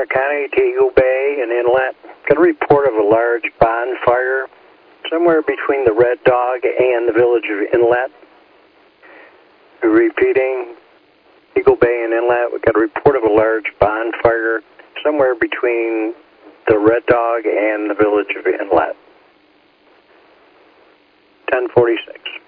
Stark County to Eagle Bay and Inlet. Got a report of a large bonfire somewhere between the Red Dog and the village of Inlet. Repeating, Eagle Bay and Inlet. We got a report of a large bonfire somewhere between the Red Dog and the village of Inlet. 1046.